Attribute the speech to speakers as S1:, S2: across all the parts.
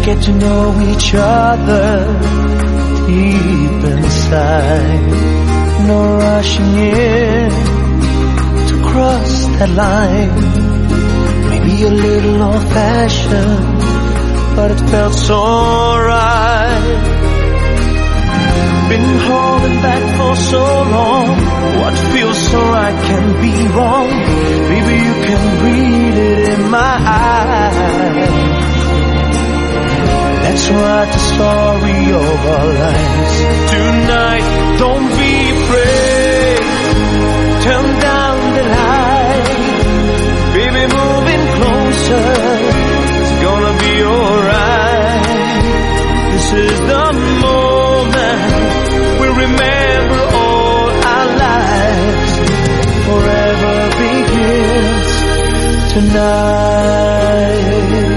S1: get to know each other deep inside. No rushing in to cross that line. Maybe a little old-fashioned, but it felt so right. Been holding back for so long. What feels so right can be wrong. Maybe you can read it in my eyes. Let's write the story of our lives tonight. Don't be afraid. Turn down the light. Baby, moving closer. It's gonna be alright. This is the moment we'll remember all our lives. Forever begins tonight.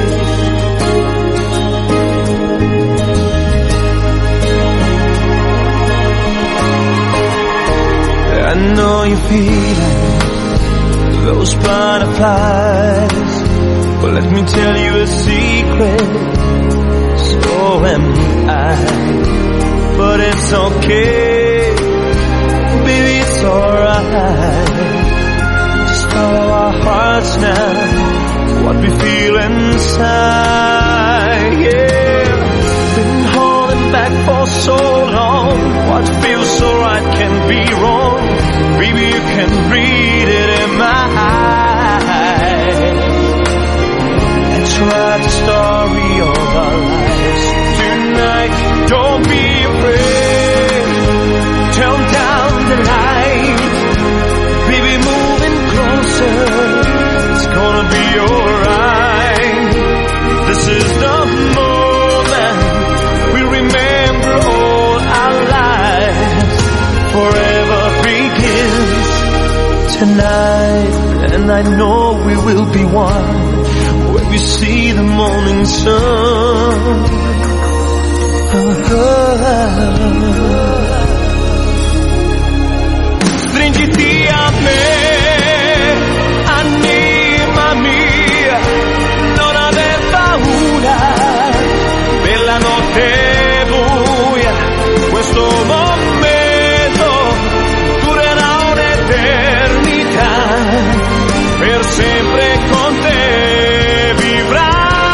S1: I know you're feeling those butterflies, but let me tell you a secret. So am I, but it's okay, baby, it's alright. Just follow our hearts now, what we feel inside. Yeah, been holding back for so long. What feels so right can be wrong. Baby, you can read it in my eyes. Let's write the story of our lives tonight. Don't be afraid. Turn down the light. Baby, moving closer. It's gonna be alright. This is the moment we remember all our lives. Forever begins tonight, and I know we will be one when we see the morning sun. Stringiti a me, animami, non aver paura, bella notte buia, questo momento durerà un'eternità, per sempre con te vivrà.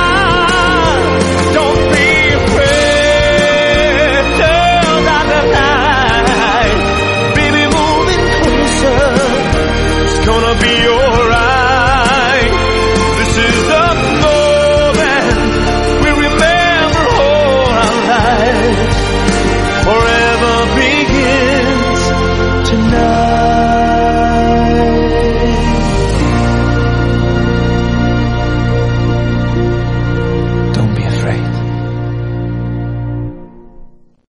S1: Don't be afraid, turn down the light. Baby, moving closer, it's gonna be alright.